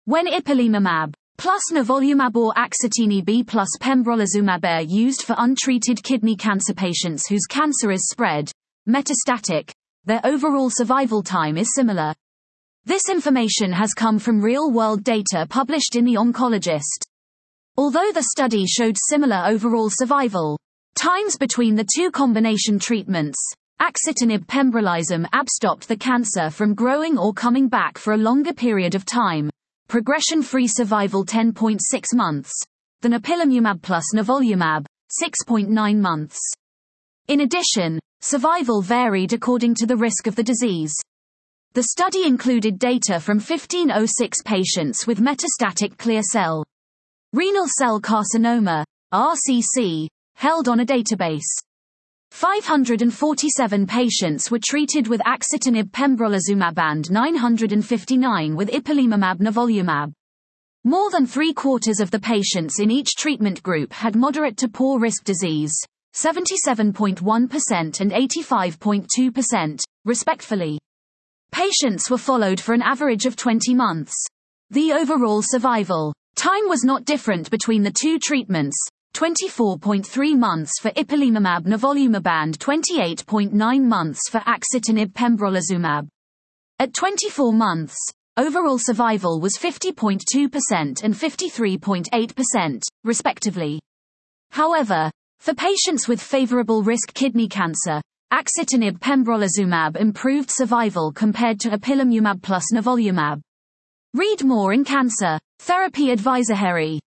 When ipilimumab plus nivolumab or axitinib plus pembrolizumab are used for untreated kidney cancer patients whose cancer is spread, metastatic, their overall survival time is similar. This information has come from real-world data published in The Oncologist. Although the study showed similar overall survival times between the two combination treatments, axitinib pembrolizumab stopped the cancer from growing or coming back for a longer period of time, progression-free survival 10.6 months, than ipilimumab plus nivolumab, 6.9 months. In addition, survival varied according to the risk of the disease. The study included data from 1506 patients with metastatic clear cell renal cell carcinoma, RCC, held on a database. 547 patients were treated with axitinib pembrolizumab and 959 with ipilimumab nivolumab. More than three-quarters of the patients in each treatment group had moderate to poor risk disease, 77.1% and 85.2%, respectively. Patients were followed for an average of 20 months. The overall survival time was not different between the two treatments, 24.3 months for ipilimumab nivolumab and 28.9 months for axitinib pembrolizumab. At 24 months, overall survival was 50.2% and 53.8%, respectively. However, for patients with favorable risk kidney cancer, axitinib pembrolizumab improved survival compared to ipilimumab plus nivolumab. Read more in Cancer Therapy Advisory.